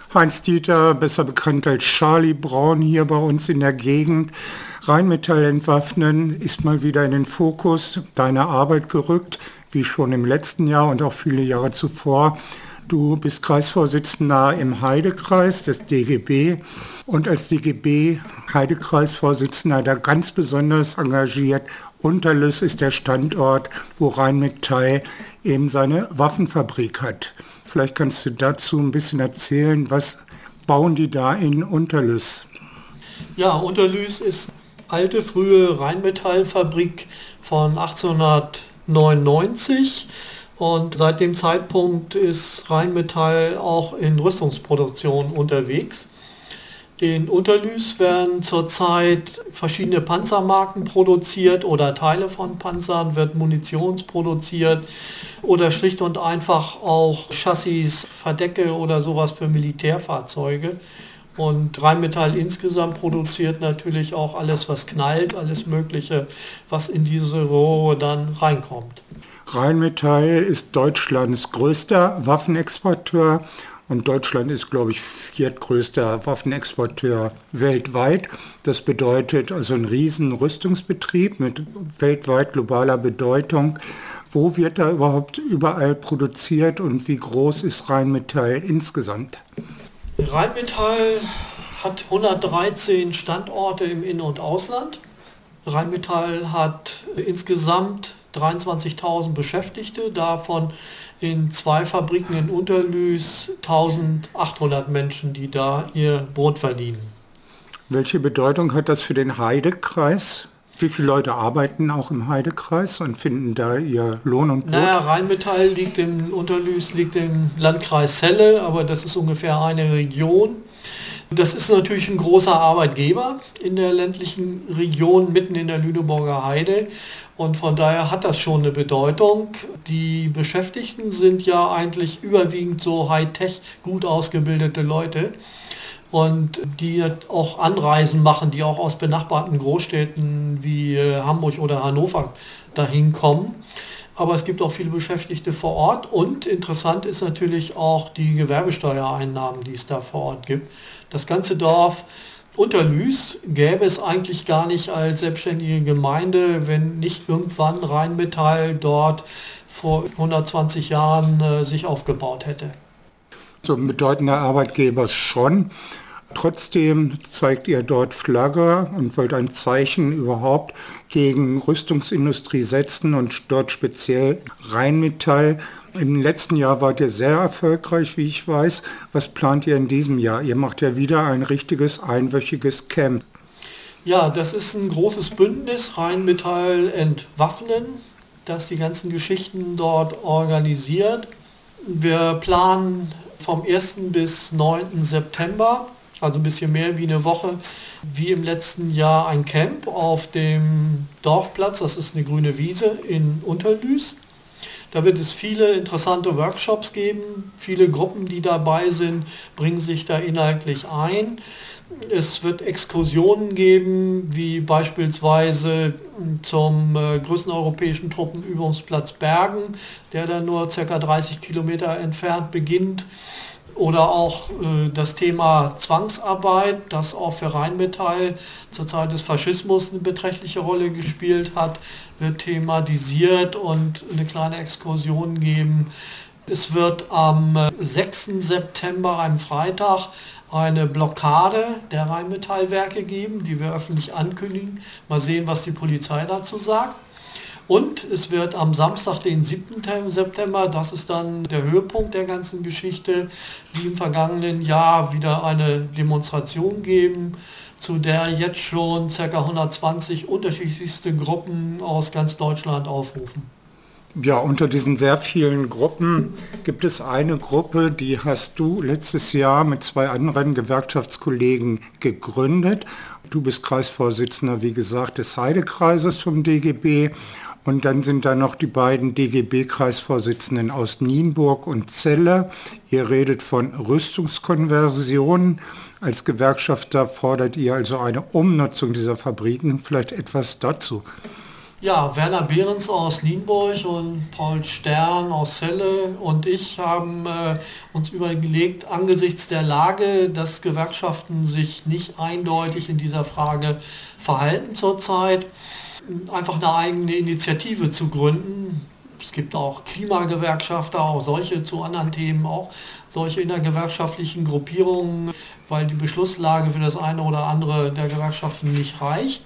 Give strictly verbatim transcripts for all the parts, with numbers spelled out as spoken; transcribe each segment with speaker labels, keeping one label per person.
Speaker 1: Heinz-Dieter, besser bekannt als Charlie Braun, hier bei uns in der Gegend. Rheinmetall entwaffnen ist mal wieder in den Fokus deiner Arbeit gerückt, wie schon im letzten Jahr und auch viele Jahre zuvor. Du bist Kreisvorsitzender im Heidekreis des D G B und als D G B Heidekreisvorsitzender da ganz besonders engagiert. Unterlüss ist der Standort, wo Rheinmetall eben seine Waffenfabrik hat. Vielleicht kannst du dazu ein bisschen erzählen, was bauen die da in Unterlüss?
Speaker 2: Ja, Unterlüss ist alte, frühe Rheinmetallfabrik von achtzehnhundertneunundneunzig und seit dem Zeitpunkt ist Rheinmetall auch in Rüstungsproduktion unterwegs. In Unterlüss werden zurzeit verschiedene Panzermarken produziert oder Teile von Panzern, wird Munition produziert oder schlicht und einfach auch Chassis, Verdecke oder sowas für Militärfahrzeuge. Und Rheinmetall insgesamt produziert natürlich auch alles, was knallt, alles Mögliche, was in diese Rohre dann reinkommt.
Speaker 1: Rheinmetall ist Deutschlands größter Waffenexporteur. Und Deutschland ist, glaube ich, viertgrößter Waffenexporteur weltweit. Das bedeutet also ein riesen Rüstungsbetrieb mit weltweit globaler Bedeutung. Wo wird da überhaupt überall produziert und wie groß ist Rheinmetall insgesamt?
Speaker 2: Rheinmetall hat hundertdreizehn Standorte im In- und Ausland. Rheinmetall hat insgesamt dreiundzwanzigtausend Beschäftigte, davon in zwei Fabriken in Unterlüss eintausendachthundert Menschen, die da ihr Brot verdienen.
Speaker 1: Welche Bedeutung hat das für den Heidekreis? Wie viele Leute arbeiten auch im Heidekreis und finden da ihr Lohn und Brot?
Speaker 2: Naja, Rheinmetall liegt in Unterlüss, liegt im Landkreis Celle, aber das ist ungefähr eine Region. Das ist natürlich ein großer Arbeitgeber in der ländlichen Region, mitten in der Lüneburger Heide. Und von daher hat das schon eine Bedeutung. Die Beschäftigten sind ja eigentlich überwiegend so Hightech, gut ausgebildete Leute. Und die auch Anreisen machen, die auch aus benachbarten Großstädten wie Hamburg oder Hannover dahin kommen. Aber es gibt auch viele Beschäftigte vor Ort und interessant ist natürlich auch die Gewerbesteuereinnahmen, die es da vor Ort gibt. Das ganze Dorf Unterlüss gäbe es eigentlich gar nicht als selbstständige Gemeinde, wenn nicht irgendwann Rheinmetall dort vor hundertzwanzig Jahren äh, sich aufgebaut hätte.
Speaker 1: So ein bedeutender Arbeitgeber schon. Trotzdem zeigt ihr dort Flagge und wollt ein Zeichen überhaupt gegen Rüstungsindustrie setzen und dort speziell Rheinmetall. Im letzten Jahr wart ihr sehr erfolgreich, wie ich weiß. Was plant ihr in diesem Jahr? Ihr macht ja wieder ein richtiges einwöchiges Camp.
Speaker 2: Ja, das ist ein großes Bündnis, Rheinmetall entwaffnen, das die ganzen Geschichten dort organisiert. Wir planen vom ersten bis neunten September, also ein bisschen mehr wie eine Woche, wie im letzten Jahr ein Camp auf dem Dorfplatz, das ist eine grüne Wiese in Unterlüss. Da wird es viele interessante Workshops geben, viele Gruppen, die dabei sind, bringen sich da inhaltlich ein. Es wird Exkursionen geben, wie beispielsweise zum äh, größten europäischen Truppenübungsplatz Bergen, der dann nur ca. dreißig Kilometer entfernt beginnt. Oder auch äh, das Thema Zwangsarbeit, das auch für Rheinmetall zur Zeit des Faschismus eine beträchtliche Rolle gespielt hat, wird thematisiert und eine kleine Exkursion geben. Es wird am sechsten September, einem Freitag, eine Blockade der Rheinmetallwerke geben, die wir öffentlich ankündigen. Mal sehen, was die Polizei dazu sagt. Und es wird am Samstag, den siebten September, das ist dann der Höhepunkt der ganzen Geschichte, wie im vergangenen Jahr wieder eine Demonstration geben, zu der jetzt schon ca. hundertzwanzig unterschiedlichste Gruppen aus ganz Deutschland aufrufen.
Speaker 1: Ja, unter diesen sehr vielen Gruppen gibt es eine Gruppe, die hast du letztes Jahr mit zwei anderen Gewerkschaftskollegen gegründet. Du bist Kreisvorsitzender, wie gesagt, des Heidekreises vom D G B. Und dann sind da noch die beiden D G B-Kreisvorsitzenden aus Nienburg und Celle. Ihr redet von Rüstungskonversion. Als Gewerkschafter fordert ihr also eine Umnutzung dieser Fabriken. Vielleicht etwas dazu.
Speaker 2: Ja, Werner Behrens aus Nienburg und Paul Stern aus Celle und ich haben äh, uns überlegt, angesichts der Lage, dass Gewerkschaften sich nicht eindeutig in dieser Frage verhalten zurzeit, einfach eine eigene Initiative zu gründen. Es gibt auch Klimagewerkschafter, auch solche zu anderen Themen, auch solche innergewerkschaftlichen Gruppierungen, weil die Beschlusslage für das eine oder andere der Gewerkschaften nicht reicht.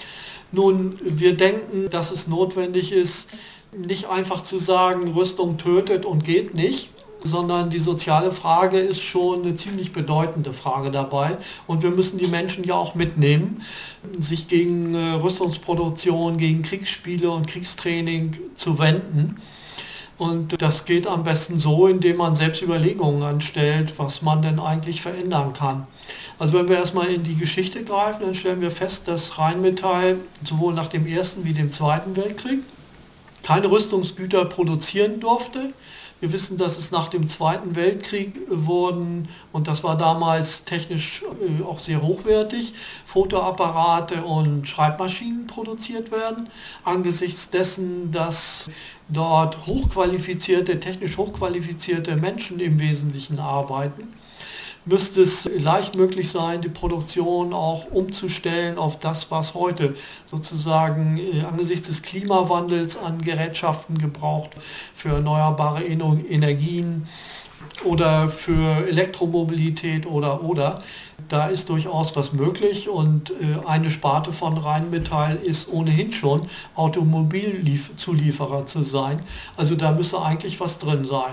Speaker 2: Nun, wir denken, dass es notwendig ist, nicht einfach zu sagen, Rüstung tötet und geht nicht, sondern die soziale Frage ist schon eine ziemlich bedeutende Frage dabei. Und wir müssen die Menschen ja auch mitnehmen, sich gegen Rüstungsproduktion, gegen Kriegsspiele und Kriegstraining zu wenden. Und das geht am besten so, indem man selbst Überlegungen anstellt, was man denn eigentlich verändern kann. Also wenn wir erstmal in die Geschichte greifen, dann stellen wir fest, dass Rheinmetall sowohl nach dem Ersten wie dem Zweiten Weltkrieg keine Rüstungsgüter produzieren durfte. Wir wissen, dass es nach dem Zweiten Weltkrieg wurden, und das war damals technisch auch sehr hochwertig, Fotoapparate und Schreibmaschinen produziert werden. Angesichts dessen, dass dort hochqualifizierte, technisch hochqualifizierte Menschen im Wesentlichen arbeiten, müsste es leicht möglich sein, die Produktion auch umzustellen auf das, was heute sozusagen äh, angesichts des Klimawandels an Gerätschaften gebraucht für erneuerbare Energien oder für Elektromobilität oder oder. Da ist durchaus was möglich, und äh, eine Sparte von Rheinmetall ist ohnehin schon Automobilzulieferer zu sein. Also da müsste eigentlich was drin sein.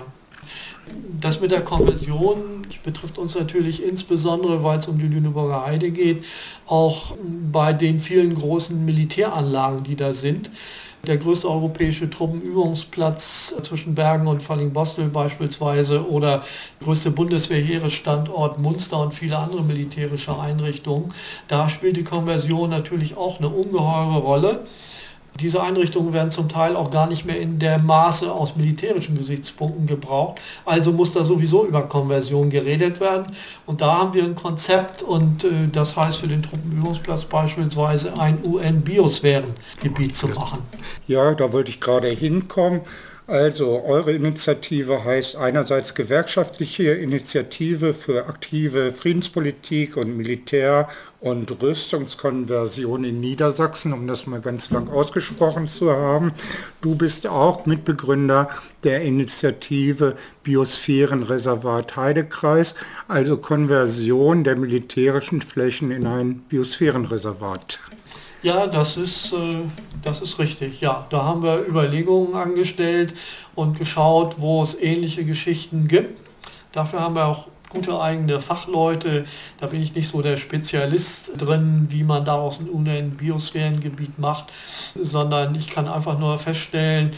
Speaker 2: Das mit der Konversion betrifft uns natürlich insbesondere, weil es um die Lüneburger Heide geht, auch bei den vielen großen Militäranlagen, die da sind. Der größte europäische Truppenübungsplatz zwischen Bergen und Fallingbostel beispielsweise oder der größte Bundeswehrheeresstandort Munster und viele andere militärische Einrichtungen. Da spielt die Konversion natürlich auch eine ungeheure Rolle. Diese Einrichtungen werden zum Teil auch gar nicht mehr in der Maße aus militärischen Gesichtspunkten gebraucht. Also muss da sowieso über Konversion geredet werden. Und da haben wir ein Konzept, und äh, das heißt für den Truppenübungsplatz beispielsweise ein U N-Biosphärengebiet zu machen.
Speaker 1: Ja, da wollte ich gerade hinkommen. Also eure Initiative heißt einerseits gewerkschaftliche Initiative für aktive Friedenspolitik und Militär- und Rüstungskonversion in Niedersachsen, um das mal ganz lang ausgesprochen zu haben. Du bist auch Mitbegründer der Initiative Biosphärenreservat Heidekreis, also Konversion der militärischen Flächen in ein Biosphärenreservat.
Speaker 2: Ja, das ist, äh, das ist richtig. Ja, da haben wir Überlegungen angestellt und geschaut, wo es ähnliche Geschichten gibt. Dafür haben wir auch gute eigene Fachleute. Da bin ich nicht so der Spezialist drin, wie man daraus ein U N-Biosphärengebiet macht, sondern ich kann einfach nur feststellen,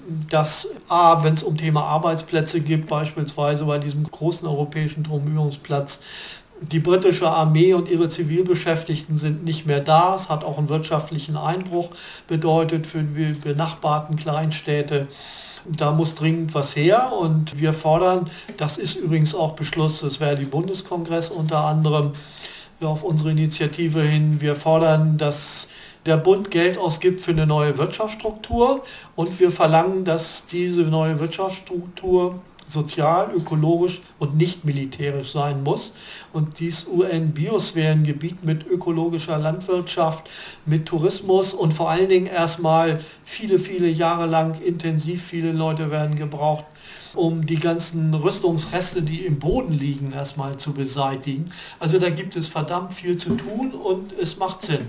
Speaker 2: dass A, wenn es um Thema Arbeitsplätze geht, beispielsweise bei diesem großen europäischen Truppenübungsplatz, die britische Armee und ihre Zivilbeschäftigten sind nicht mehr da. Es hat auch einen wirtschaftlichen Einbruch bedeutet für die benachbarten Kleinstädte. Da muss dringend was her, und wir fordern, das ist übrigens auch Beschluss des Verdi-Bundeskongress unter anderem, auf unsere Initiative hin, wir fordern, dass der Bund Geld ausgibt für eine neue Wirtschaftsstruktur, und wir verlangen, dass diese neue Wirtschaftsstruktur sozial, ökologisch und nicht militärisch sein muss. Und dieses U N-Biosphärengebiet mit ökologischer Landwirtschaft, mit Tourismus und vor allen Dingen erstmal viele, viele Jahre lang intensiv, viele Leute werden gebraucht, um die ganzen Rüstungsreste, die im Boden liegen, erstmal zu beseitigen. Also da gibt es verdammt viel zu tun, und es macht Sinn.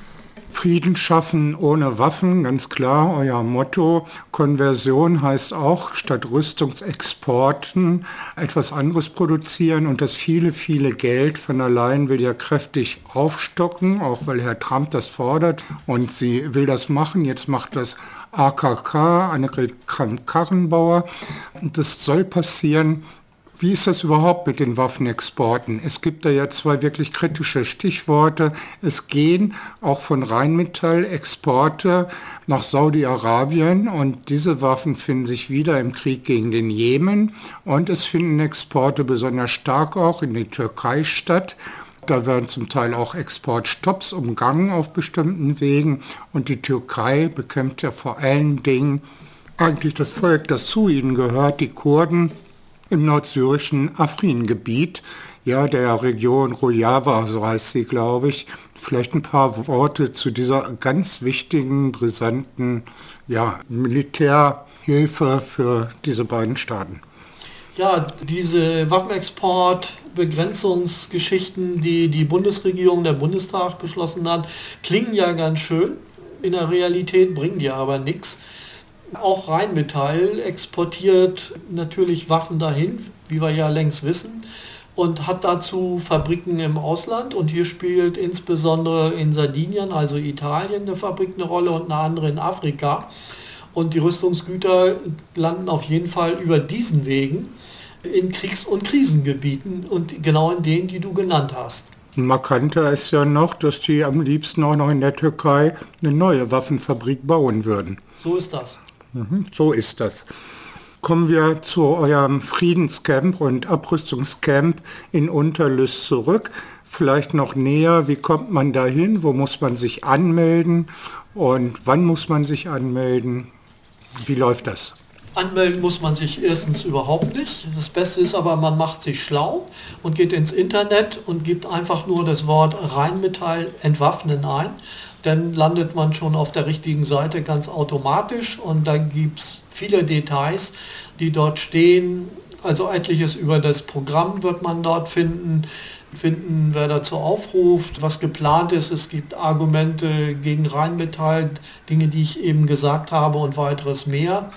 Speaker 1: Frieden schaffen ohne Waffen, ganz klar, euer Motto. Konversion heißt auch, statt Rüstungsexporten etwas anderes produzieren, und das viele, viele Geld von allein will ja kräftig aufstocken, auch weil Herr Trump das fordert, und sie will das machen. Jetzt macht das A K K, Annegret Kramp-Karrenbauer. Das soll passieren. Wie ist das überhaupt mit den Waffenexporten? Es gibt da ja zwei wirklich kritische Stichworte. Es gehen auch von Rheinmetall Exporte nach Saudi-Arabien, und diese Waffen finden sich wieder im Krieg gegen den Jemen, und es finden Exporte besonders stark auch in die Türkei statt. Da werden zum Teil auch Exportstopps umgangen auf bestimmten Wegen. Und die Türkei bekämpft ja vor allen Dingen eigentlich das Volk, das zu ihnen gehört, die Kurden im nordsyrischen Afrin-Gebiet, ja, der Region Rojava, so heißt sie, glaube ich. Vielleicht ein paar Worte zu dieser ganz wichtigen, brisanten, ja, Militärhilfe für diese beiden Staaten.
Speaker 2: Ja, diese Waffenexportbegrenzungsgeschichten, die die Bundesregierung, der Bundestag beschlossen hat, klingen ja ganz schön. In der Realität bringen die aber nichts. Auch Rheinmetall exportiert natürlich Waffen dahin, wie wir ja längst wissen, und hat dazu Fabriken im Ausland. Und hier spielt insbesondere in Sardinien, also Italien, eine Fabrik eine Rolle und eine andere in Afrika. Und die Rüstungsgüter landen auf jeden Fall über diesen Wegen in Kriegs- und Krisengebieten und genau in denen, die du genannt hast.
Speaker 1: Markanter ist ja noch, dass die am liebsten auch noch in der Türkei eine neue Waffenfabrik bauen würden.
Speaker 2: So ist das.
Speaker 1: Mhm, so ist das. Kommen wir zu eurem Friedenscamp und Abrüstungscamp in Unterlüß zurück. Vielleicht noch näher, wie kommt man da hin? Wo muss man sich anmelden? Und wann muss man sich anmelden? Wie läuft das?
Speaker 2: Anmelden muss man sich erstens überhaupt nicht. Das Beste ist aber, man macht sich schlau und geht ins Internet und gibt einfach nur das Wort Rheinmetall entwaffnen ein. Dann landet man schon auf der richtigen Seite ganz automatisch und da gibt es viele Details, die dort stehen. Also etliches über das Programm wird man dort finden. Finden, wer dazu aufruft, was geplant ist. Es gibt Argumente gegen Rheinmetall, Dinge, die ich eben gesagt habe und weiteres mehr.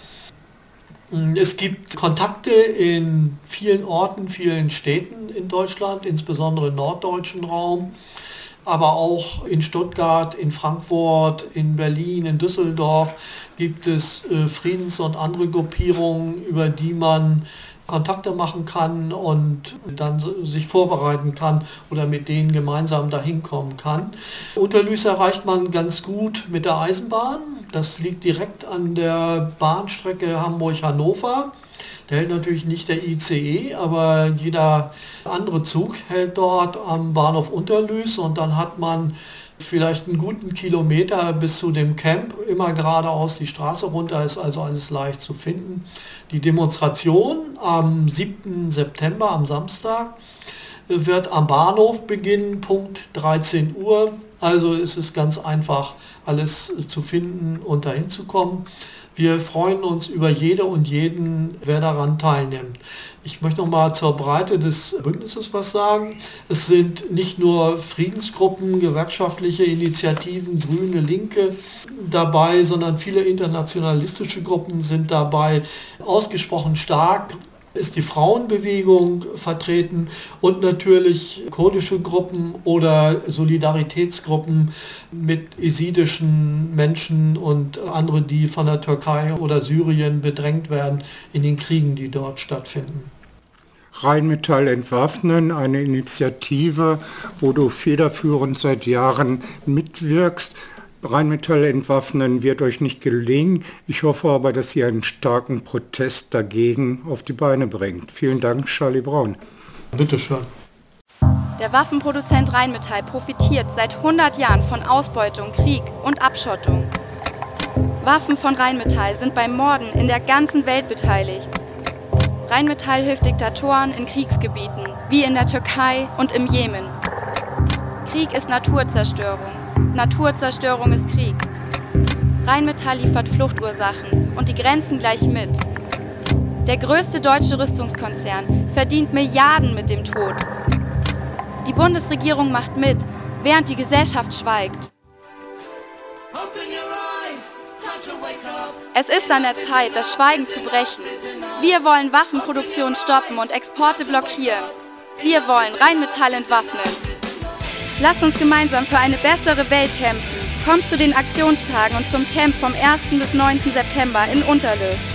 Speaker 2: Es gibt Kontakte in vielen Orten, vielen Städten in Deutschland, insbesondere im norddeutschen Raum, aber auch in Stuttgart, in Frankfurt, in Berlin, in Düsseldorf gibt es äh, Friedens- und andere Gruppierungen, über die man Kontakte machen kann und dann sich vorbereiten kann oder mit denen gemeinsam dahin kommen kann. Unterlüß erreicht man ganz gut mit der Eisenbahn. Das liegt direkt an der Bahnstrecke Hamburg-Hannover. Der hält natürlich nicht der I C E, aber jeder andere Zug hält dort am Bahnhof Unterlüß und dann hat man vielleicht einen guten Kilometer bis zu dem Camp, immer geradeaus die Straße runter, ist also alles leicht zu finden. Die Demonstration am siebten September, am Samstag, wird am Bahnhof beginnen, Punkt dreizehn Uhr. Also es ist ganz einfach, alles zu finden und dahin zu kommen. Wir freuen uns über jede und jeden, wer daran teilnimmt. Ich möchte noch mal zur Breite des Bündnisses was sagen. Es sind nicht nur Friedensgruppen, gewerkschaftliche Initiativen, Grüne, Linke dabei, sondern viele internationalistische Gruppen sind dabei. Ausgesprochen stark ist die Frauenbewegung vertreten und natürlich kurdische Gruppen oder Solidaritätsgruppen mit jesidischen Menschen und andere, die von der Türkei oder Syrien bedrängt werden in den Kriegen, die dort stattfinden.
Speaker 1: Rheinmetall entwaffnen, eine Initiative, wo du federführend seit Jahren mitwirkst. Rheinmetall entwaffnen wird euch nicht gelingen. Ich hoffe aber, dass ihr einen starken Protest dagegen auf die Beine bringt. Vielen Dank, Charlie Braun.
Speaker 2: Bitte schön.
Speaker 3: Der Waffenproduzent Rheinmetall profitiert seit hundert Jahren von Ausbeutung, Krieg und Abschottung. Waffen von Rheinmetall sind beim Morden in der ganzen Welt beteiligt. Rheinmetall hilft Diktatoren in Kriegsgebieten, wie in der Türkei und im Jemen. Krieg ist Naturzerstörung. Naturzerstörung ist Krieg. Rheinmetall liefert Fluchtursachen und die Grenzen gleich mit. Der größte deutsche Rüstungskonzern verdient Milliarden mit dem Tod. Die Bundesregierung macht mit, während die Gesellschaft schweigt. Es ist an der Zeit, das Schweigen zu brechen. Wir wollen Waffenproduktion stoppen und Exporte blockieren. Wir wollen Rheinmetall entwaffnen. Lasst uns gemeinsam für eine bessere Welt kämpfen. Kommt zu den Aktionstagen und zum Camp vom ersten bis neunten September in Unterlüß.